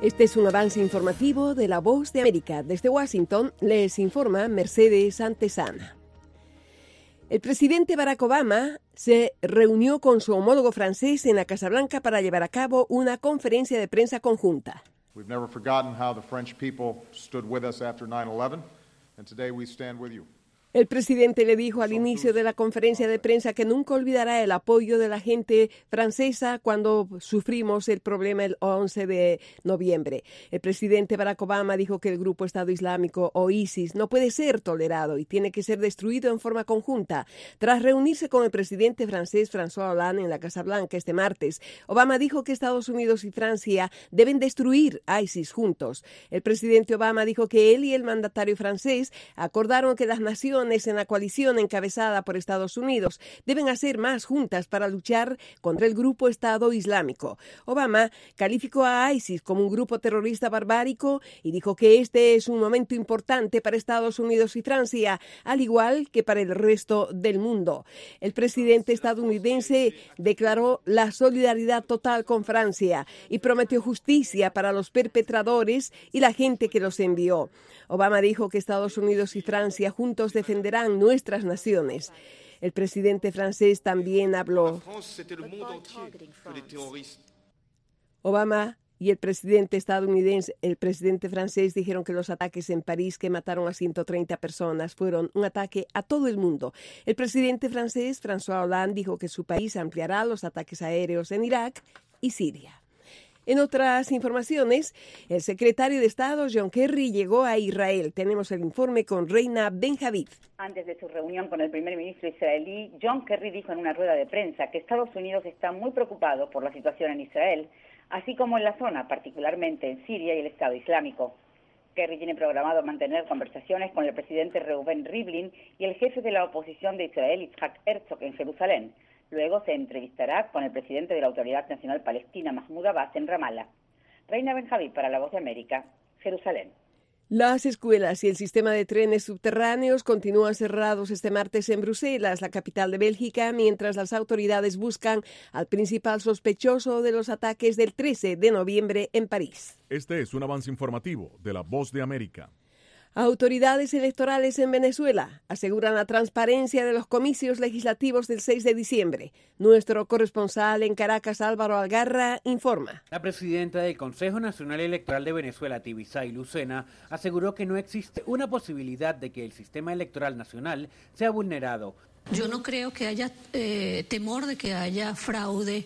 Este es un avance informativo de La Voz de América. Desde Washington les informa Mercedes Antesana. El presidente Barack Obama se reunió con su homólogo francés en la Casa Blanca para llevar a cabo una conferencia de prensa conjunta. We've never forgotten how the French people stood with us after 9/11, and today we stand with you. El presidente le dijo al inicio de la conferencia de prensa que nunca olvidará el apoyo de la gente francesa cuando sufrimos el problema el 11 de noviembre. El presidente Barack Obama dijo que el grupo Estado Islámico o ISIS no puede ser tolerado y tiene que ser destruido en forma conjunta. Tras reunirse con el presidente francés François Hollande en la Casa Blanca este martes, Obama dijo que Estados Unidos y Francia deben destruir a ISIS juntos. El presidente Obama dijo que él y el mandatario francés acordaron que las naciones en la coalición encabezada por Estados Unidos deben hacer más juntas para luchar contra el grupo Estado Islámico. Obama calificó a ISIS como un grupo terrorista barbárico y dijo que este es un momento importante para Estados Unidos y Francia, al igual que para el resto del mundo. El presidente estadounidense declaró la solidaridad total con Francia y prometió justicia para los perpetradores y la gente que los envió. Obama dijo que Estados Unidos y Francia juntos defenderán nuestras naciones. El presidente francés también habló. Obama y el presidente francés dijeron que los ataques en París que mataron a 130 personas fueron un ataque a todo el mundo. El presidente francés, François Hollande, dijo que su país ampliará los ataques aéreos en Irak y Siria. En otras informaciones, el secretario de Estado, John Kerry, llegó a Israel. Tenemos el informe con Reina Ben-Javid. Antes de su reunión con el primer ministro israelí, John Kerry dijo en una rueda de prensa que Estados Unidos está muy preocupado por la situación en Israel, así como en la zona, particularmente en Siria y el Estado Islámico. Kerry tiene programado mantener conversaciones con el presidente Reuven Rivlin y el jefe de la oposición de Israel, Yitzhak Herzog, en Jerusalén. Luego se entrevistará con el presidente de la Autoridad Nacional Palestina, Mahmoud Abbas, en Ramallah. Reina Ben-Javid para La Voz de América, Jerusalén. Las escuelas y el sistema de trenes subterráneos continúan cerrados este martes en Bruselas, la capital de Bélgica, mientras las autoridades buscan al principal sospechoso de los ataques del 13 de noviembre en París. Este es un avance informativo de La Voz de América. Autoridades electorales en Venezuela aseguran la transparencia de los comicios legislativos del 6 de diciembre. Nuestro corresponsal en Caracas, Álvaro Algarra, informa. La presidenta del Consejo Nacional Electoral de Venezuela, Tibisay Lucena, aseguró que no existe una posibilidad de que el sistema electoral nacional sea vulnerado. Yo no creo que haya temor de que haya fraude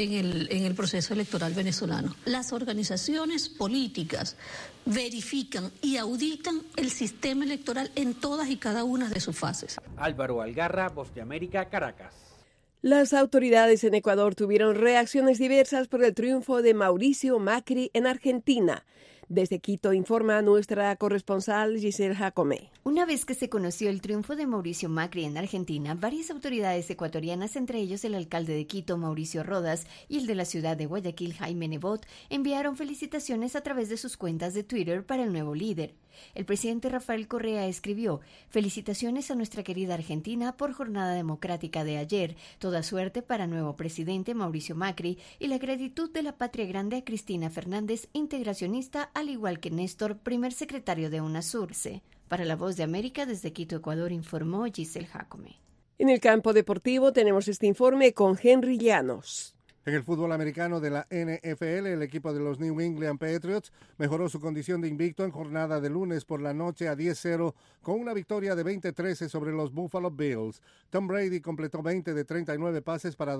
en el proceso electoral venezolano. Las organizaciones políticas verifican y auditan el sistema electoral en todas y cada una de sus fases. Álvaro Algarra, Voz de América, Caracas. Las autoridades en Ecuador tuvieron reacciones diversas por el triunfo de Mauricio Macri en Argentina. Desde Quito informa nuestra corresponsal Giselle Jacome. Una vez que se conoció el triunfo de Mauricio Macri en Argentina, varias autoridades ecuatorianas, entre ellos el alcalde de Quito, Mauricio Rodas, y el de la ciudad de Guayaquil, Jaime Nebot, enviaron felicitaciones a través de sus cuentas de Twitter para el nuevo líder. El presidente Rafael Correa escribió: felicitaciones a nuestra querida Argentina por jornada democrática de ayer, toda suerte para nuevo presidente Mauricio Macri y la gratitud de la patria grande a Cristina Fernández, integracionista, al igual que Néstor, primer secretario de UNASURCE. Para La Voz de América, desde Quito, Ecuador, informó Giselle Jacome. En el campo deportivo tenemos este informe con Henry Llanos. En el fútbol americano de la NFL, el equipo de los New England Patriots mejoró su condición de invicto en jornada de lunes por la noche a 10-0 con una victoria de 20-13 sobre los Buffalo Bills. Tom Brady completó 20 de 39 pases para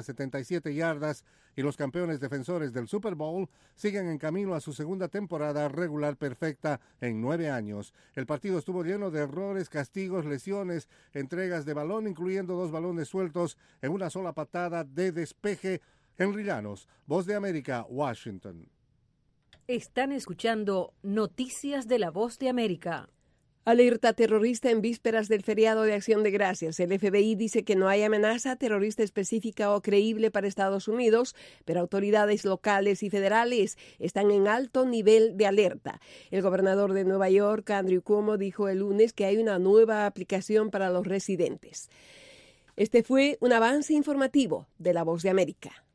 277 yardas y los campeones defensores del Super Bowl siguen en camino a su segunda temporada regular perfecta en 9 años. El partido estuvo lleno de errores, castigos, lesiones, entregas de balón, incluyendo 2 balones sueltos en una sola patada de despeje. Henry Llanos, Voz de América, Washington. Están escuchando Noticias de La Voz de América. Alerta terrorista en vísperas del feriado de Acción de Gracias. El FBI dice que no hay amenaza terrorista específica o creíble para Estados Unidos, pero autoridades locales y federales están en alto nivel de alerta. El gobernador de Nueva York, Andrew Cuomo, dijo el lunes que hay una nueva aplicación para los residentes. Este fue un avance informativo de La Voz de América.